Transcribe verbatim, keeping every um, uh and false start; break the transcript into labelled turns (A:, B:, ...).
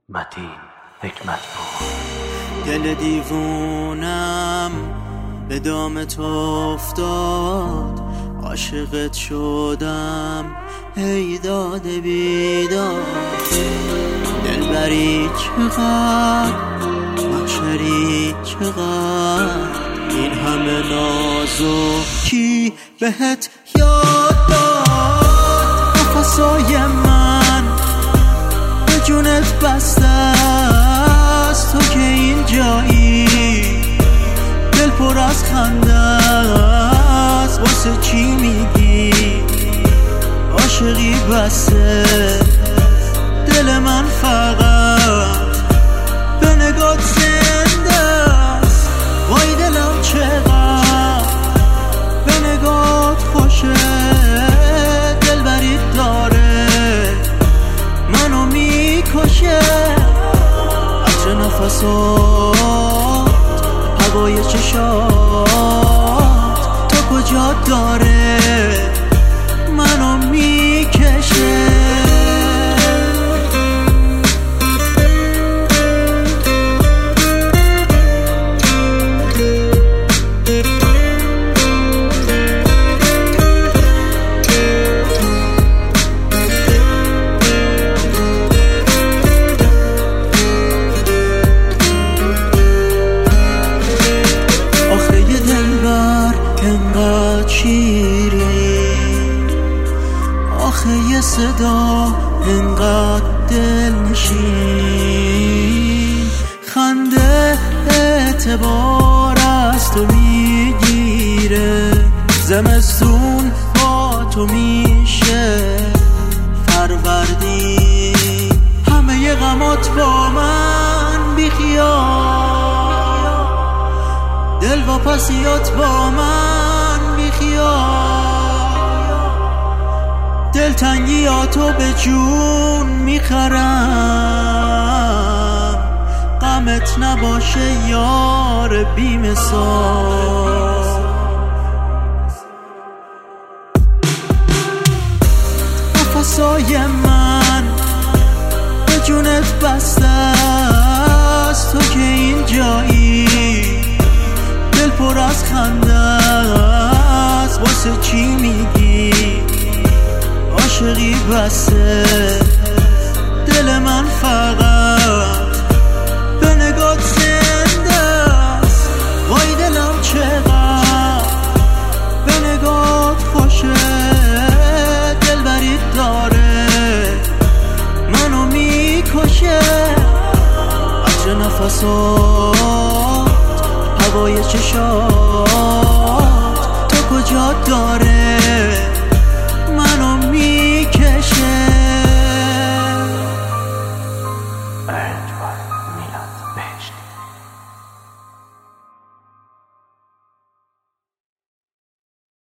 A: متین حکمتپور.
B: دل دیوونم به دامت افتاد، عاشقت شدم ای داد بیداد. دلبری چقدر، محشری چقدر، این همه نازکی بهت یاد داد. نفسای من به جونت بسته است، تو که این جایی دل پر از خنده است. واسه چی میگی عاشقی بسته؟ دل من فقط به نگات زنده است. وای دلم چقدر به نگات خوشه، دل برید داره منو میکشه. عطر نفسات، هوای چشات، تو کجا داره منو میکشه. انقدر شیری آخه یه صدا، انقدر دل نشین. خنده اعتبار از تو میگیره، زمستون با تو میشه فروردین. همه غمات با من بیخیال، دل و پسیات با من بیخیال. دلتنگیاتو به جون میخرم، غمت نباشه یار بی مثال. نفسای من به جونت بسته است، تو که این جایی دل پر از خنده است. واسه چی میگی عاشقی بسته؟ دل من فقط به نگات زنده است. وای دلم چقدر به نگات خوشه، دل برید داره منو میکشه. عطر نفسات، هوای چشات، تو کجا داره